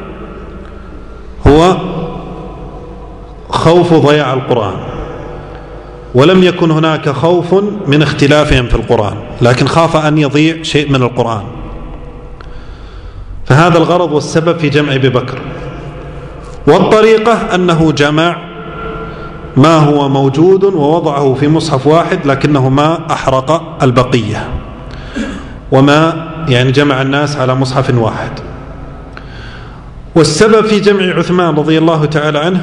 هو خوف ضياع القرآن، ولم يكن هناك خوف من اختلافهم في القرآن، لكن خاف أن يضيع شيء من القرآن، فهذا الغرض والسبب في جمع أبي بكر. والطريقة أنه جمع ما هو موجود ووضعه في مصحف واحد، لكنه ما أحرق البقية، وما يعني جمع الناس على مصحف واحد. والسبب في جمع عثمان رضي الله تعالى عنه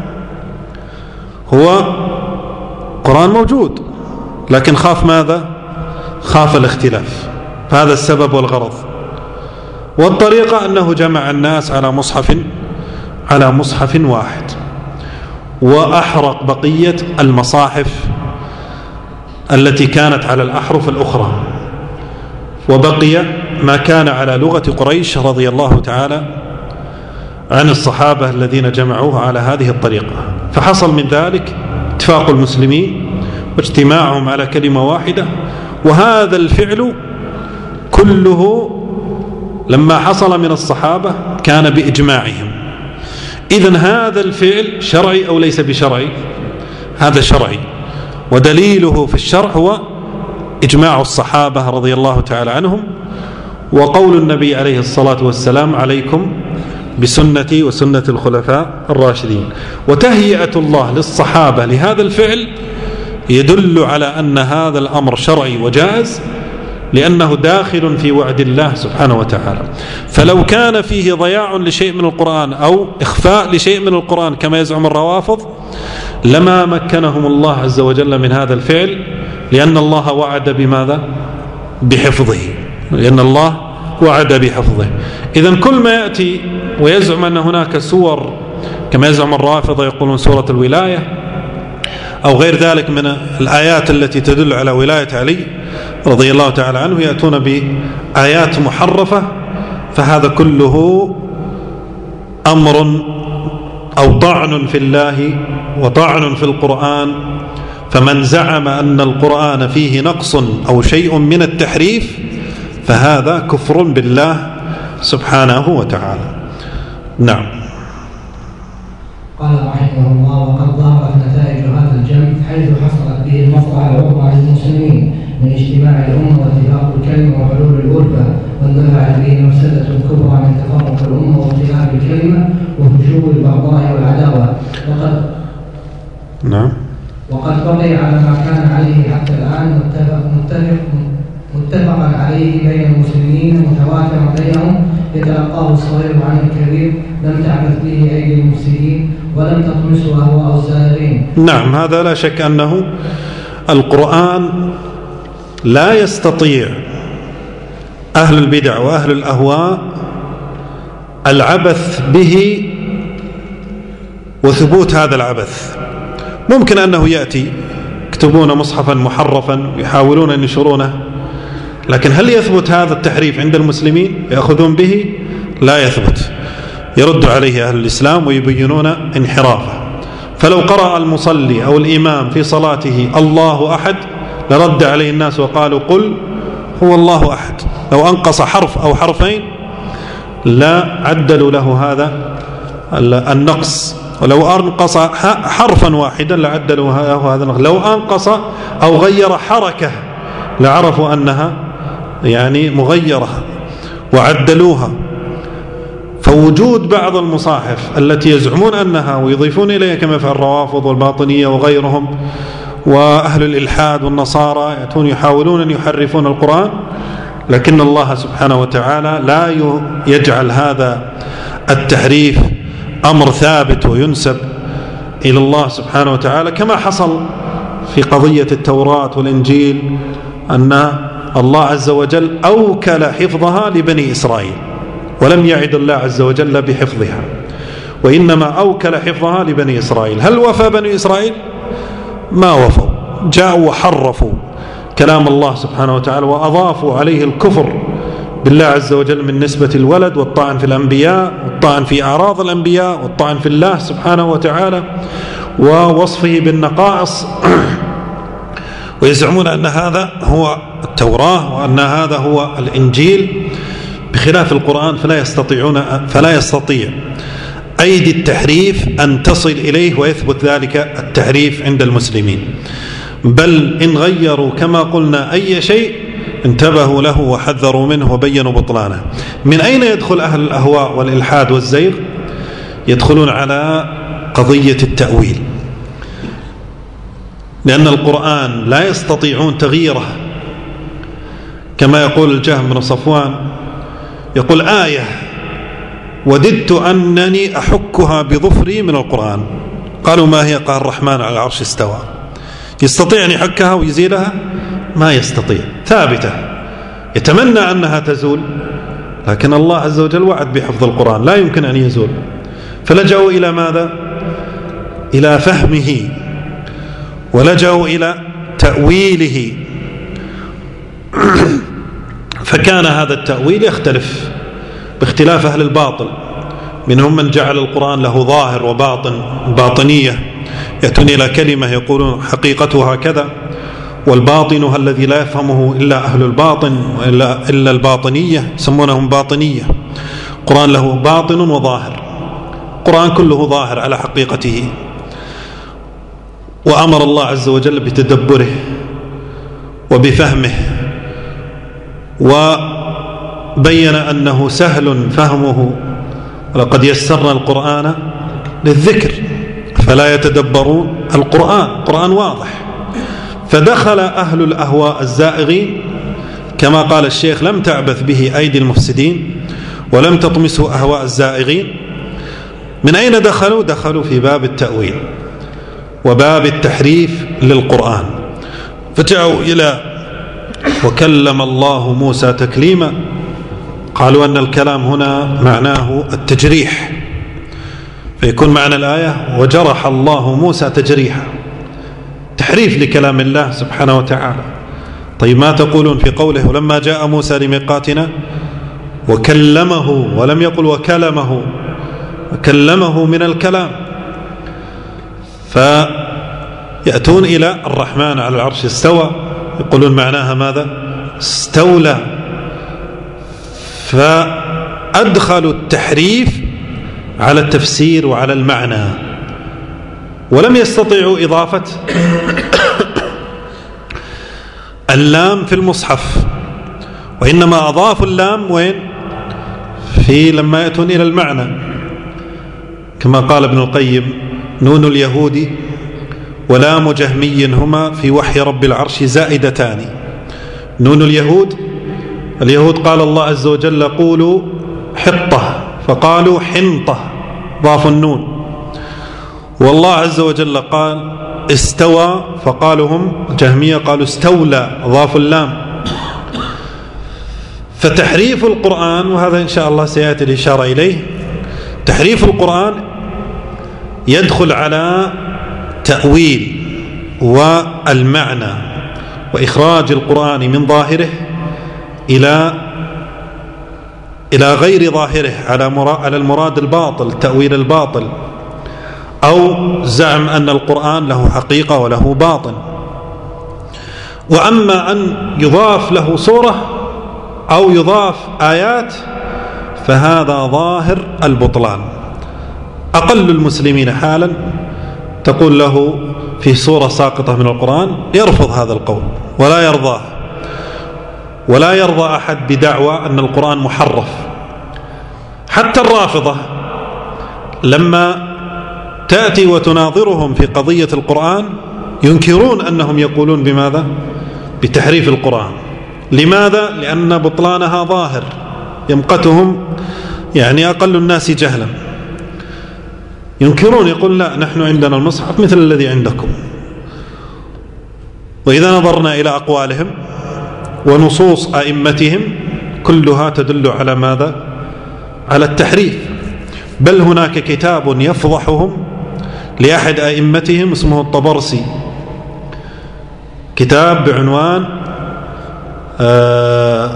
هو قرآن موجود، لكن خاف ماذا؟ خاف الاختلاف، فهذا السبب والغرض. والطريقة أنه جمع الناس على مصحف على مصحف واحد، وأحرق بقية المصاحف التي كانت على الأحرف الأخرى، وبقي ما كان على لغة قريش رضي الله تعالى عن الصحابة الذين جمعوه على هذه الطريقة. فحصل من ذلك اتفاق المسلمين واجتماعهم على كلمة واحدة، وهذا الفعل كله لما حصل من الصحابة كان بإجماعهم. إذن هذا الفعل شرعي أو ليس بشرعي؟ هذا شرعي، ودليله في الشرع هو إجماع الصحابة رضي الله تعالى عنهم، وقول النبي عليه الصلاة والسلام: عليكم بسنتي وسنة الخلفاء الراشدين. وتهيئة الله للصحابة لهذا الفعل يدل على أن هذا الأمر شرعي وجائز، لأنه داخل في وعد الله سبحانه وتعالى. فلو كان فيه ضياع لشيء من القرآن أو إخفاء لشيء من القرآن كما يزعم الروافض لما مكنهم الله عز وجل من هذا الفعل، لأن الله وعد بماذا؟ بحفظه، لأن الله وعد بحفظه. إذن كل ما يأتي ويزعم أن هناك سور كما يزعم الرافضة، يقولون سورة الولاية أو غير ذلك من الآيات التي تدل على ولاية علي رضي الله تعالى عنه، يأتون بآيات محرفة، فهذا كله أمر أو طعن في الله وطعن في القرآن. فمن زعم أن القرآن فيه نقص أو شيء من التحريف فهذا كفر بالله سبحانه وتعالى. نعم. قال رحمه الله: وقد ظهرت نتائج هذا الجمع حيث حصلت به المصلحة العظمى للمسلمين من اجتماع الأمة واتفاق الكلمة وحلول الألفة، واندفعت به مفسدة كبرى من تفرق الأمة واختلاف الكلمة وفشو البغضاء والعداوة. وقد نعم وقد بقي على ما كان عليه حتى الآن متفق متفق متفقا عليه بين المسلمين متواترا بينهم، يتلقاه الصغير عن الكبير، لم تعبث به أيدي المفسدين ولم تطمسه أهواء الزائرين. نعم، هذا لا شك أنه القرآن لا يستطيع أهل البدع وأهل الأهواء العبث به وثبوت هذا العبث. ممكن أنه يأتي يكتبون مصحفا محرفا يحاولون أن ينشرونه، لكن هل يثبت هذا التحريف عند المسلمين يأخذون به؟ لا يثبت. يرد عليه أهل الإسلام ويبينون انحرافه. فلو قرأ المصلي أو الإمام في صلاته الله أحد لرد عليه الناس وقالوا: قل هو الله أحد. لو أنقص حرف أو حرفين لا عدلوا له هذا النقص، ولو أنقص حرفا واحدا لعدلوا له هذا النقص. لو أنقص أو غير حركة لعرفوا أنها يعني مغيرة وعدلوها. فوجود بعض المصاحف التي يزعمون أنها ويضيفون إليها كما يفعل الروافض والباطنية وغيرهم وأهل الإلحاد والنصارى يأتون يحاولون أن يحرفون القرآن، لكن الله سبحانه وتعالى لا يجعل هذا التحريف أمر ثابت وينسب إلى الله سبحانه وتعالى، كما حصل في قضية التوراة والإنجيل أن الله عز وجل أوكل حفظها لبني إسرائيل، ولم يعد الله عز وجل بحفظها، وإنما أوكل حفظها لبني إسرائيل. هل وفى بني إسرائيل؟ ما وفوا، جاءوا وحرفوا كلام الله سبحانه وتعالى وأضافوا عليه الكفر بالله عز وجل من نسبة الولد والطعن في الأنبياء والطعن في أعراض الأنبياء والطعن في الله سبحانه وتعالى ووصفه بالنقائص ويزعمون أن هذا هو التوراة وأن هذا هو الإنجيل، بخلاف القرآن فلا يستطيعون فلا يستطيع أيدي التحريف أن تصل إليه ويثبت ذلك التحريف عند المسلمين، بل إن غيروا كما قلنا أي شيء انتبهوا له وحذروا منه وبينوا بطلانه. من أين يدخل أهل الأهواء والإلحاد والزيغ؟ يدخلون على قضية التأويل، لأن القرآن لا يستطيعون تغييره، كما يقول الجهم بن صفوان يقول: آية وددت أنني أحكها بظفري من القرآن. قالوا: ما هي؟ قال: الرحمن على العرش استوى. يستطيع أن يحكها ويزيلها؟ ما يستطيع، ثابتة، يتمنى أنها تزول، لكن الله عز وجل وعد بحفظ القرآن لا يمكن أن يزول. فلجأوا إلى ماذا؟ إلى فهمه، ولجأوا إلى تأويله فكان هذا التأويل يختلف باختلاف أهل الباطل، منهم من جعل القرآن له ظاهر وباطن، باطنية، يأتون إلى كلمة يقولون حقيقتها كذا، والباطن الذي لا يفهمه إلا أهل الباطن وإلا إلا الباطنية، يسمونهم باطنية. القرآن له باطن وظاهر، القرآن كله ظاهر على حقيقته، وأمر الله عز وجل بتدبره وبفهمه، وبين أنه سهل فهمه، ولقد يسرنا القرآن للذكر فلا يتدبرون القرآن. القرآن واضح. فدخل أهل الأهواء الزائغين كما قال الشيخ: لم تعبث به أيدي المفسدين ولم تطمسه أهواء الزائغين. من أين دخلوا؟ دخلوا في باب التأويل وباب التحريف للقرآن، فجاءوا إلى وكلم الله موسى تكليما، قالوا أن الكلام هنا معناه التجريح، فيكون معنى الآية وجرح الله موسى تجريحا، تحريف لكلام الله سبحانه وتعالى. طيب ما تقولون في قوله ولما جاء موسى لميقاتنا وكلمه، ولم يقل وكلمه، وكلمه من الكلام. فيأتون إلى الرحمن على العرش استوى، يقولون معناها ماذا؟ استولى. فأدخلوا التحريف على التفسير وعلى المعنى، ولم يستطيعوا إضافة اللام في المصحف، وإنما أضافوا اللام وين؟ في لما يأتون إلى المعنى، كما قال ابن القيم: نون اليهود ولام جهمي هما في وحي رب العرش زائدتان. نون اليهود، اليهود قال الله عز وجل: قولوا حطة، فقالوا حنطة، ضافوا النون. والله عز وجل قال استوى، فقالوا هم جهمية قالوا استولى، ضافوا اللام. فتحريف القرآن، وهذا إن شاء الله سيأتي الإشارة إليه، تحريف القرآن يدخل على تأويل والمعنى وإخراج القرآن من ظاهره إلى إلى غير ظاهره، على المراد الباطل، تأويل الباطل، أو زعم أن القرآن له حقيقة وله باطن. وأما أن يضاف له صورة أو يضاف آيات فهذا ظاهر البطلان. أقل المسلمين حالا تقول له في صورة ساقطة من القرآن يرفض هذا القول ولا يرضاه، ولا يرضى أحد بدعوى أن القرآن محرف. حتى الرافضة لما تأتي وتناظرهم في قضية القرآن ينكرون أنهم يقولون بماذا؟ بتحريف القرآن. لماذا؟ لأن بطلانها ظاهر، يمقتهم يعني أقل الناس جهلا. ينكرون، يقول لا، نحن عندنا المصحف مثل الذي عندكم. وإذا نظرنا إلى أقوالهم ونصوص أئمتهم كلها تدل على ماذا؟ على التحريف. بل هناك كتاب يفضحهم لأحد أئمتهم اسمه الطبرسي، كتاب بعنوان آه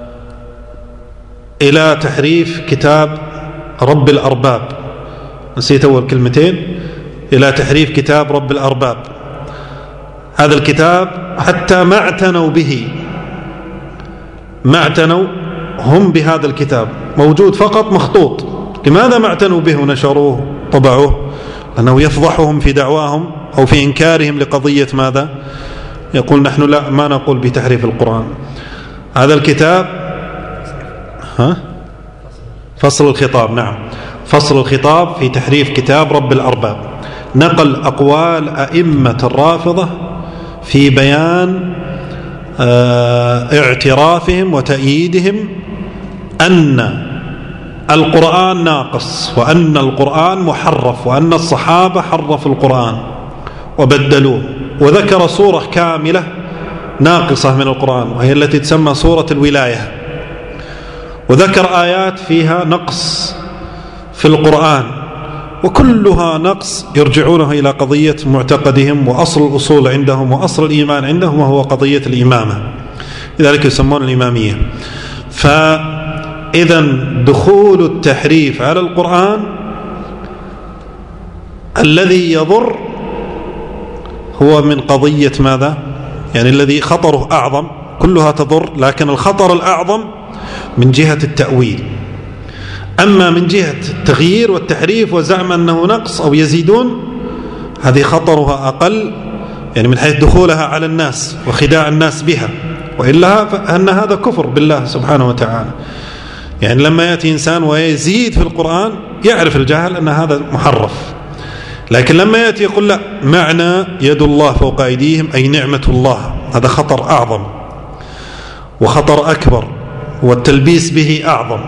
إلى تحريف كتاب رب الأرباب، نسيت أول كلمتين، إلى تحريف كتاب رب الأرباب. هذا الكتاب حتى ما اعتنوا به، ما اعتنوا هم بهذا الكتاب، موجود فقط مخطوط. لماذا ما اعتنوا به ونشروه طبعوه؟ لأنه يفضحهم في دعواهم أو في إنكارهم لقضية ماذا؟ يقول نحن لا، ما نقول بتحريف القرآن. هذا الكتاب ها؟ فصل الخطاب، نعم، فصل الخطاب في تحريف كتاب رب الأرباب، نقل أقوال أئمة الرافضة في بيان اعترافهم وتأييدهم أن القرآن ناقص، وأن القرآن محرف، وأن الصحابة حرفوا القرآن وبدلوه. وذكر صورة كاملة ناقصة من القرآن وهي التي تسمى صورة الولاية، وذكر آيات فيها نقص في القرآن، وكلها نقص يرجعونه إلى قضية معتقدهم وأصل الأصول عندهم وأصل الإيمان عندهم، وهو قضية الإمامة، لذلك يسمون الإمامية. فإذا دخول التحريف على القرآن الذي يضر هو من قضية ماذا؟ يعني الذي خطره أعظم، كلها تضر، لكن الخطر الأعظم من جهة التأويل. أما من جهة التغيير والتحريف وزعم أنه نقص أو يزيدون، هذه خطرها أقل، يعني من حيث دخولها على الناس وخداع الناس بها، وإلا فأن هذا كفر بالله سبحانه وتعالى. يعني لما يأتي إنسان ويزيد في القرآن يعرف الجاهل أن هذا محرف، لكن لما يأتي يقول لا، معنى يد الله فوق أيديهم أي نعمة الله، هذا خطر أعظم وخطر أكبر، والتلبيس به أعظم.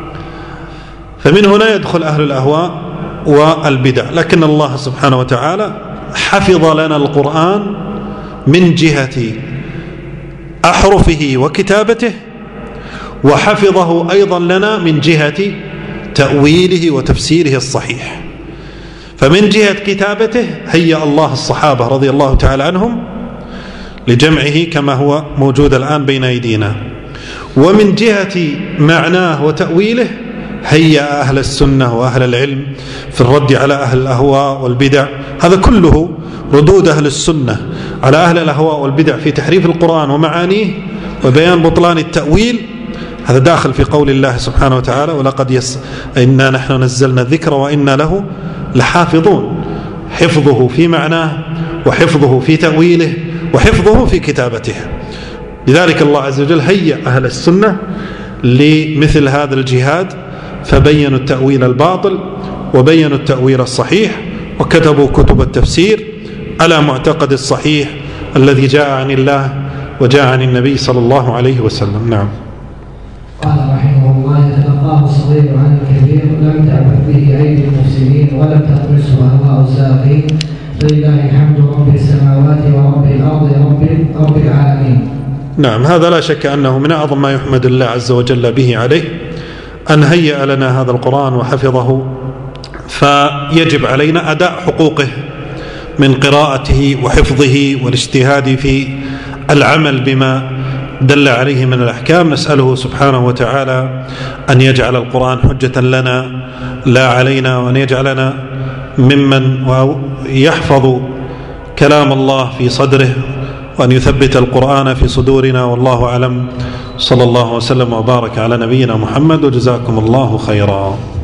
فمن هنا يدخل أهل الأهواء والبدع. لكن الله سبحانه وتعالى حفظ لنا القرآن من جهة أحرفه وكتابته، وحفظه أيضا لنا من جهة تأويله وتفسيره الصحيح. فمن جهة كتابته هيأ الله الصحابة رضي الله تعالى عنهم لجمعه كما هو موجود الآن بين أيدينا، ومن جهة معناه وتأويله هيأ أهل السنة وأهل العلم في الرد على أهل الأهواء والبدع. هذا كله ردود أهل السنة على أهل الأهواء والبدع في تحريف القرآن ومعانيه وبيان بطلان التأويل. هذا داخل في قول الله سبحانه وتعالى: ولقد يس إنا نحن نزلنا الذكر وإنا له لحافظون. حفظه في معناه، وحفظه في تأويله، وحفظه في كتابته. لذلك الله عز وجل هيأ أهل السنة لمثل هذا الجهاد، فبينوا التأويل الباطل وبينوا التأويل الصحيح، وكتبوا كتب التفسير على معتقد الصحيح الذي جاء عن الله وجاء عن النبي صلى الله عليه وسلم. نعم. قال رحمه الله: يتلقاه الصغير عن الكبير، لم تعبث به أيدي المفسدين ولم تطمسه أهواء الزاغين، فلله الحمد رب السماوات ورب الأرض رب, رب العالمين. نعم، هذا لا شك أنه من أعظم ما يحمد الله عز وجل به عليه أن هيأ لنا هذا القرآن وحفظه، فيجب علينا أداء حقوقه من قراءته وحفظه والاجتهاد في العمل بما دل عليه من الأحكام. نسأله سبحانه وتعالى أن يجعل القرآن حجة لنا لا علينا، وأن يجعلنا ممن يحفظ كلام الله في صدره، وأن يثبت القرآن في صدورنا. والله أعلم. صلى الله وسلم وبارك على نبينا محمد، وجزاكم الله خيرا.